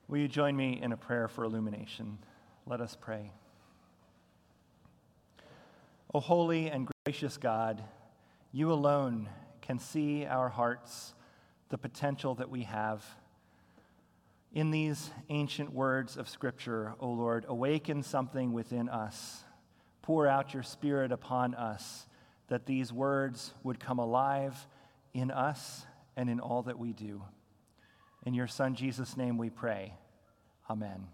Will you join me in a prayer for illumination? Let us pray. O holy and gracious God, you alone can see our hearts, the potential that we have. In these ancient words of Scripture, O Lord, awaken something within us. Pour out your Spirit upon us, that these words would come alive in us and in all that we do. In your Son, Jesus' name we pray. Amen.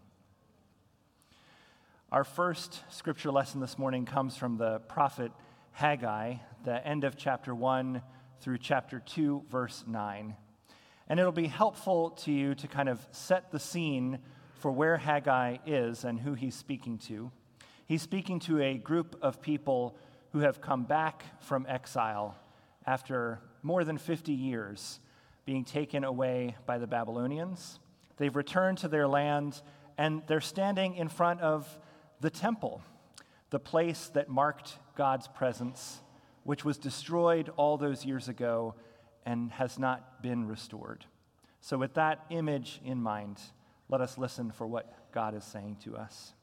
Our first scripture lesson this morning comes from the prophet Haggai, the end of chapter 1 through chapter 2, verse 9. And it'll be helpful to you to kind of set the scene for where Haggai is and who he's speaking to. He's speaking to a group of people who have come back from exile after more than 50 years being taken away by the Babylonians. They've returned to their land, and they're standing in front of the temple, the place that marked God's presence, which was destroyed all those years ago and has not been restored. So with that image in mind, let us listen for what God is saying to us.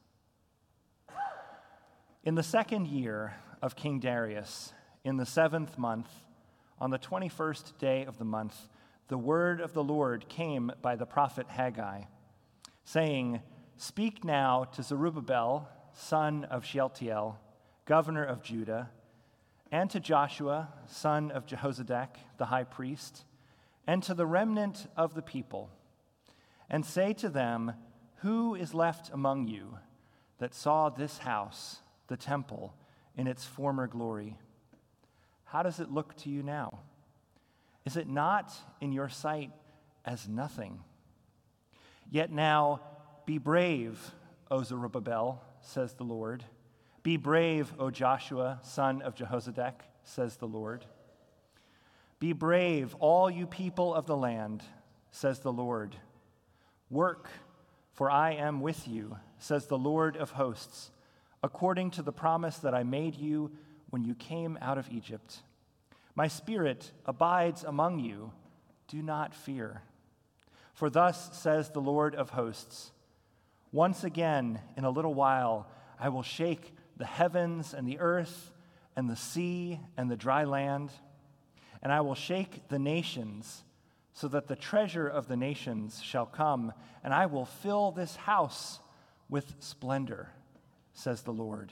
In the second year of King Darius, in the 7th month, on the 21st day of the month, the word of the Lord came by the prophet Haggai, saying, "Speak now to Zerubbabel, son of Shealtiel, governor of Judah, and to Joshua, son of Jehozadak, the high priest, and to the remnant of the people, and say to them, who is left among you that saw this house, the temple, in its former glory? How does it look to you now? Is it not in your sight as nothing? Yet now be brave, O Zerubbabel, says the Lord. Be brave, O Joshua, son of Jehozadak, says the Lord. Be brave, all you people of the land, says the Lord. Work, for I am with you, says the Lord of hosts, according to the promise that I made you when you came out of Egypt. My spirit abides among you. Do not fear. For thus says the Lord of hosts, once again in a little while I will shake the heavens and the earth and the sea and the dry land, and I will shake the nations so that the treasure of the nations shall come, and I will fill this house with splendor, says the Lord.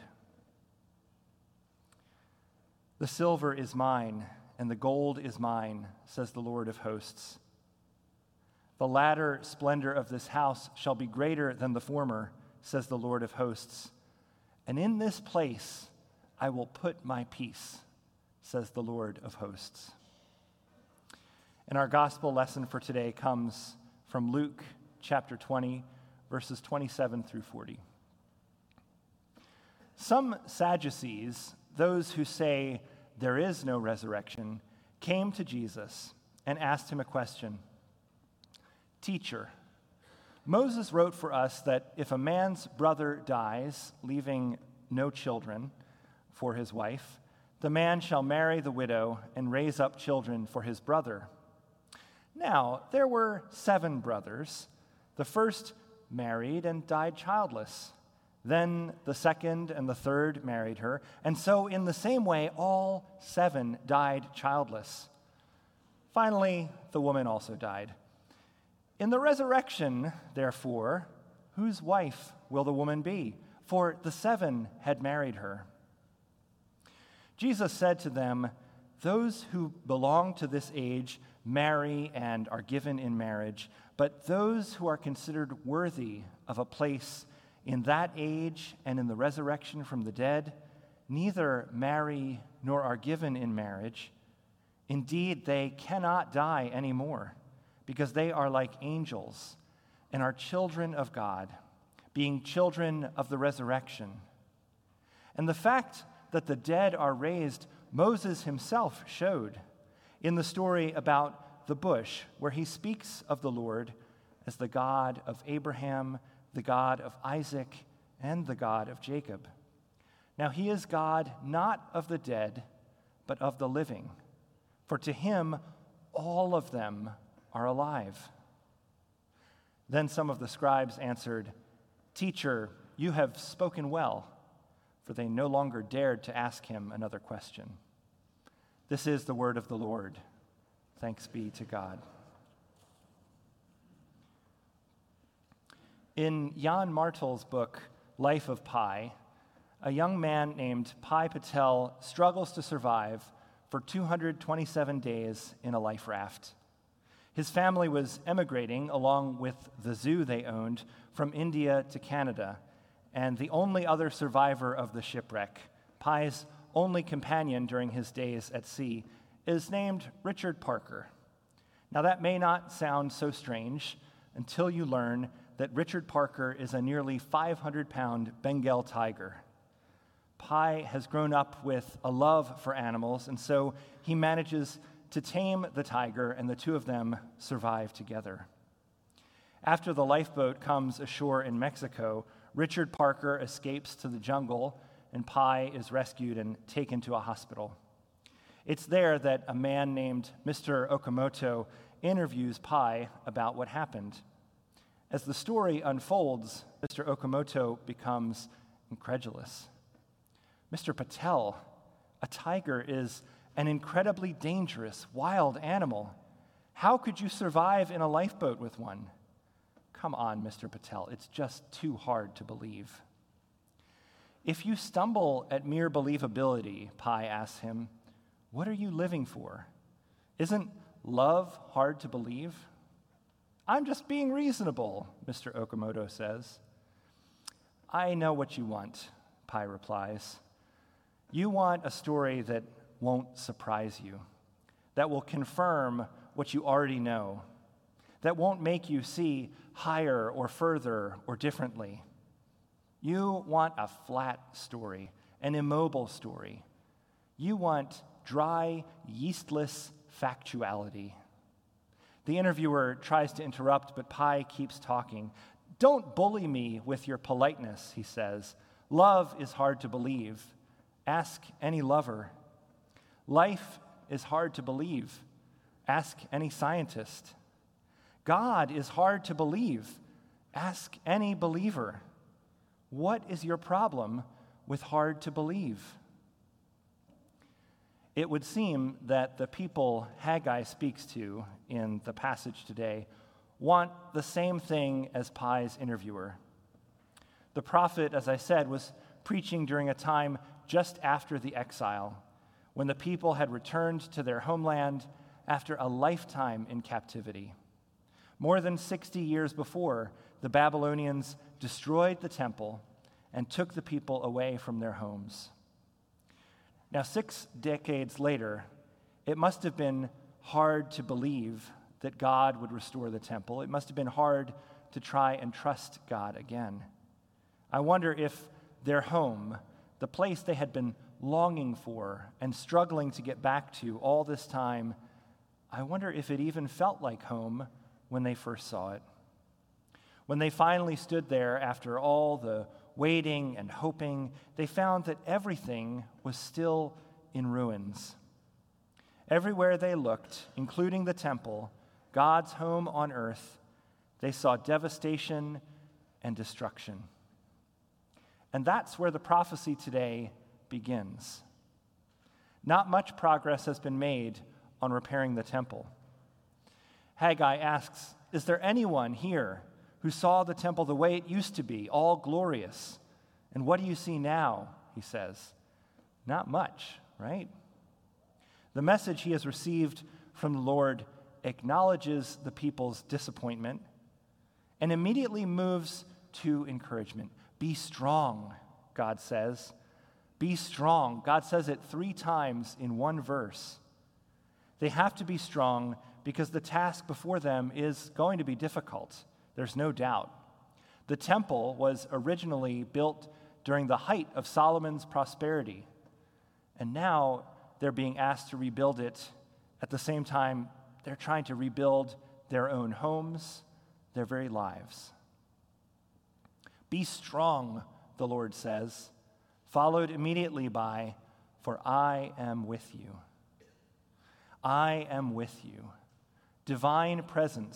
The silver is mine, and the gold is mine, says the Lord of hosts. The latter splendor of this house shall be greater than the former, says the Lord of hosts. And in this place I will put my peace, says the Lord of hosts. And our gospel lesson for today comes from Luke chapter 20, verses 27 through 40. Some Sadducees, those who say there is no resurrection, came to Jesus and asked him a question. Teacher, Moses wrote for us that if a man's brother dies, leaving no children for his wife, the man shall marry the widow and raise up children for his brother. Now, there were 7 brothers. The first married and died childless. Then the second and the third married her, and so in the same way, all 7 died childless. Finally, the woman also died. In the resurrection, therefore, whose wife will the woman be? For the 7 had married her. Jesus said to them, those who belong to this age marry and are given in marriage, but those who are considered worthy of a place in that age and in the resurrection from the dead, neither marry nor are given in marriage. Indeed, they cannot die anymore, because they are like angels and are children of God, being children of the resurrection. And the fact that the dead are raised, Moses himself showed in the story about the bush, where he speaks of the Lord as the God of Abraham, the God of Isaac, and the God of Jacob. Now he is God not of the dead, but of the living. For to him all of them are alive. Then some of the scribes answered, "Teacher, you have spoken well," for they no longer dared to ask him another question. This is the word of the Lord. Thanks be to God. In Jan Martel's book, Life of Pi, a young man named Pi Patel struggles to survive for 227 days in a life raft. His family was emigrating along with the zoo they owned from India to Canada, and the only other survivor of the shipwreck, Pi's only companion during his days at sea, is named Richard Parker. Now, that may not sound so strange until you learn that Richard Parker is a nearly 500-pound Bengal tiger. Pi has grown up with a love for animals, and so he manages to tame the tiger, and the two of them survive together. After the lifeboat comes ashore in Mexico, Richard Parker escapes to the jungle, and Pi is rescued and taken to a hospital. It's there that a man named Mr. Okamoto interviews Pi about what happened. As the story unfolds, Mr. Okamoto becomes incredulous. Mr. Patel, a tiger is an incredibly dangerous, wild animal. How could you survive in a lifeboat with one? Come on, Mr. Patel, it's just too hard to believe. If you stumble at mere believability, Pi asks him, what are you living for? Isn't love hard to believe? I'm just being reasonable, Mr. Okamoto says. I know what you want, Pi replies. You want a story that won't surprise you, that will confirm what you already know, that won't make you see higher or further or differently. You want a flat story, an immobile story. You want dry, yeastless factuality. The interviewer tries to interrupt, but Pi keeps talking. Don't bully me with your politeness, he says. Love is hard to believe. Ask any lover. Life is hard to believe. Ask any scientist. God is hard to believe. Ask any believer. What is your problem with hard to believe? It would seem that the people Haggai speaks to in the passage today want the same thing as Pi's interviewer. The prophet, as I said, was preaching during a time just after the exile, when the people had returned to their homeland after a lifetime in captivity. More than 60 years before, the Babylonians destroyed the temple and took the people away from their homes. Now, 6 decades later, it must have been hard to believe that God would restore the temple. It must have been hard to try and trust God again. I wonder if their home, the place they had been longing for and struggling to get back to all this time, I wonder if it even felt like home when they first saw it. When they finally stood there after all the waiting and hoping, they found that everything was still in ruins. Everywhere they looked, including the temple, God's home on earth, they saw devastation and destruction. And that's where the prophecy today begins. Not much progress has been made on repairing the temple. Haggai asks, is there anyone here who saw the temple the way it used to be, all glorious? And what do you see now, he says? Not much, right? The message he has received from the Lord acknowledges the people's disappointment and immediately moves to encouragement. Be strong, God says. Be strong. God says it 3 times in one verse. They have to be strong because the task before them is going to be difficult. There's no doubt. The temple was originally built during the height of Solomon's prosperity, and now they're being asked to rebuild it. At the same time, they're trying to rebuild their own homes, their very lives. Be strong, the Lord says, followed immediately by, for I am with you. I am with you. Divine presence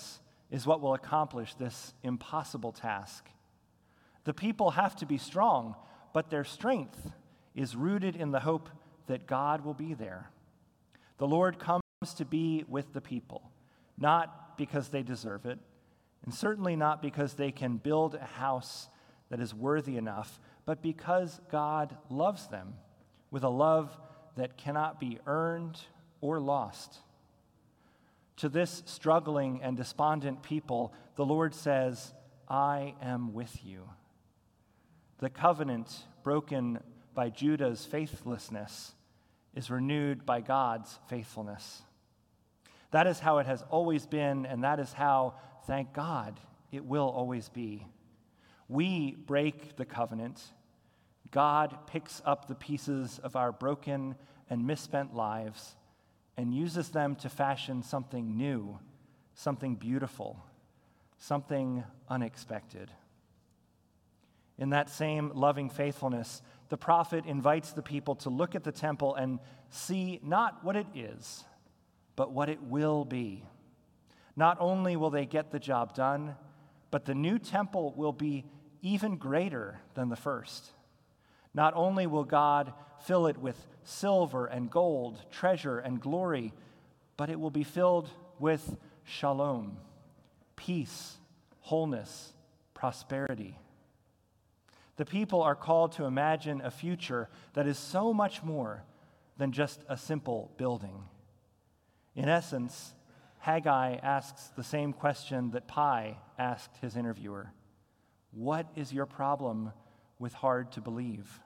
is what will accomplish this impossible task. The people have to be strong, but their strength is rooted in the hope that God will be there. The Lord comes to be with the people, not because they deserve it, and certainly not because they can build a house that is worthy enough, but because God loves them with a love that cannot be earned or lost. To this struggling and despondent people, the Lord says, I am with you. The covenant broken by Judah's faithlessness is renewed by God's faithfulness. That is how it has always been, and that is how, thank God, it will always be. We break the covenant. God picks up the pieces of our broken and misspent lives and uses them to fashion something new, something beautiful, something unexpected. In that same loving faithfulness, the prophet invites the people to look at the temple and see not what it is, but what it will be. Not only will they get the job done, but the new temple will be even greater than the first. Not only will God fill it with silver and gold, treasure and glory, but it will be filled with shalom, peace, wholeness, prosperity. The people are called to imagine a future that is so much more than just a simple building. In essence, Haggai asks the same question that Pi asked his interviewer. What is your problem with hard to believe?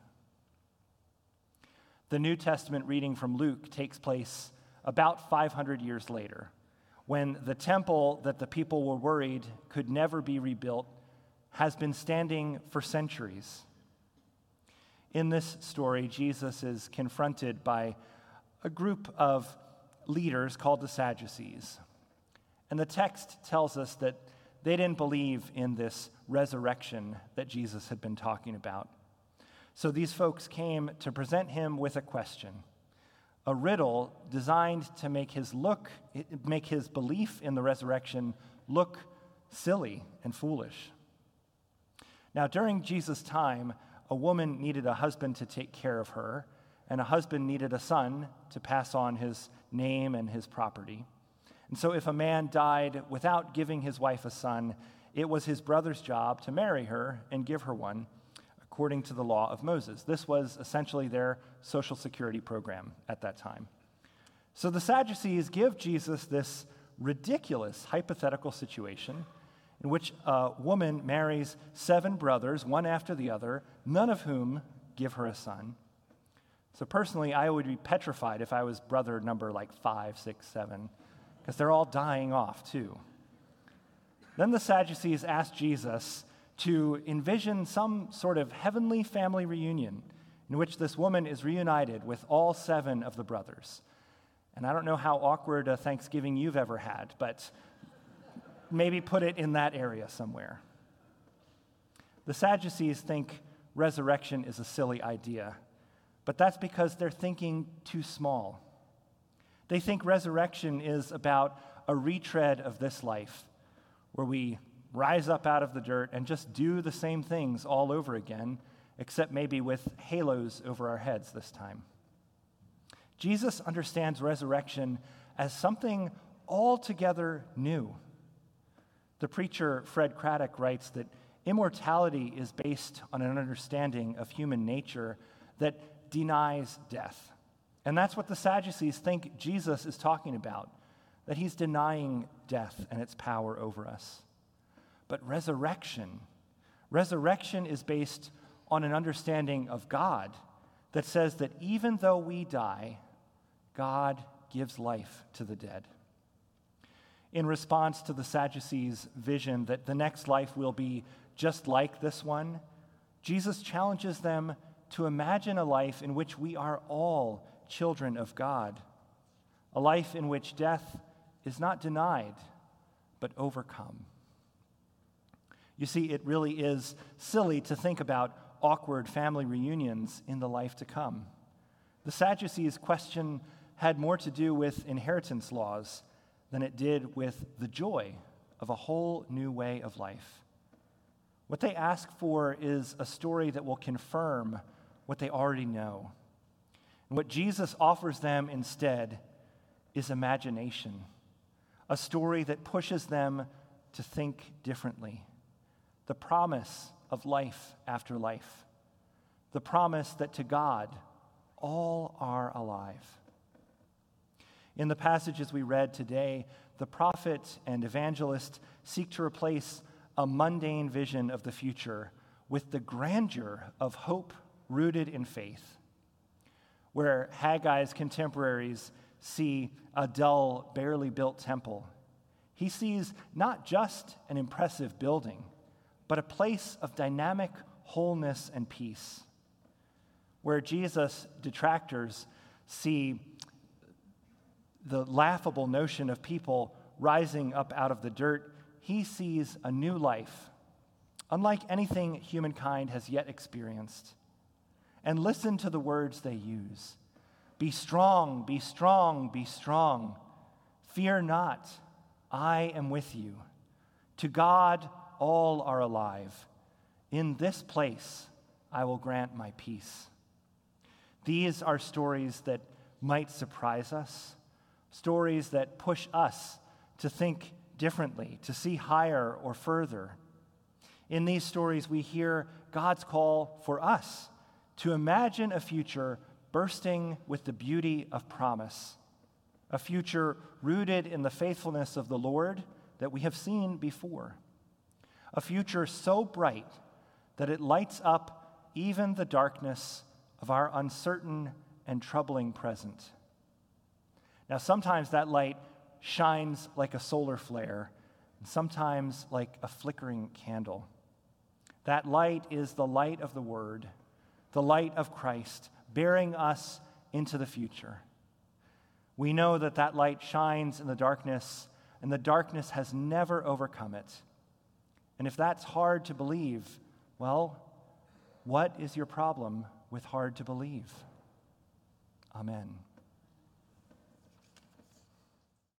The New Testament reading from Luke takes place about 500 years later, when the temple that the people were worried could never be rebuilt has been standing for centuries. In this story, Jesus is confronted by a group of leaders called the Sadducees. And the text tells us that they didn't believe in this resurrection that Jesus had been talking about. So these folks came to present him with a question, a riddle designed to make his belief in the resurrection look silly and foolish. Now, during Jesus' time, a woman needed a husband to take care of her, and a husband needed a son to pass on his name and his property. And so if a man died without giving his wife a son, it was his brother's job to marry her and give her one, according to the law of Moses. This was essentially their social security program at that time. So the Sadducees give Jesus this ridiculous hypothetical situation in which a woman marries 7 brothers, one after the other, none of whom give her a son. So personally, I would be petrified if I was brother number 5, 6, 7, because they're all dying off too. Then the Sadducees asked Jesus to envision some sort of heavenly family reunion in which this woman is reunited with all 7 of the brothers. And I don't know how awkward a Thanksgiving you've ever had, but maybe put it in that area somewhere. The Sadducees think resurrection is a silly idea, but that's because they're thinking too small. They think resurrection is about a retread of this life, where we rise up out of the dirt and just do the same things all over again, except maybe with halos over our heads this time. Jesus understands resurrection as something altogether new. The preacher Fred Craddock writes that immortality is based on an understanding of human nature that denies death. And that's what the Sadducees think Jesus is talking about, that he's denying death and its power over us. But resurrection is based on an understanding of God that says that even though we die, God gives life to the dead. In response to the Sadducees' vision that the next life will be just like this one, Jesus challenges them to imagine a life in which we are all children of God, a life in which death is not denied, but overcome. You see, it really is silly to think about awkward family reunions in the life to come. The Sadducees' question had more to do with inheritance laws than it did with the joy of a whole new way of life. What they ask for is a story that will confirm what they already know. And what Jesus offers them instead is imagination, a story that pushes them to think differently, the promise of life after life, the promise that to God, all are alive. In the passages we read today, the prophet and evangelist seek to replace a mundane vision of the future with the grandeur of hope rooted in faith. Where Haggai's contemporaries see a dull, barely built temple, he sees not just an impressive building, but a place of dynamic wholeness and peace. Where Jesus' detractors see the laughable notion of people rising up out of the dirt, he sees a new life, unlike anything humankind has yet experienced. And listen to the words they use. Be strong, be strong, be strong. Fear not, I am with you. To God, all are alive. In this place, I will grant my peace. These are stories that might surprise us, stories that push us to think differently, to see higher or further. In these stories, we hear God's call for us to imagine a future bursting with the beauty of promise, a future rooted in the faithfulness of the Lord that we have seen before, a future so bright that it lights up even the darkness of our uncertain and troubling present. Now, sometimes that light shines like a solar flare, and sometimes like a flickering candle. That light is the light of the Word, the light of Christ, bearing us into the future. We know that that light shines in the darkness, and the darkness has never overcome it. And if that's hard to believe, well, what is your problem with hard to believe? Amen.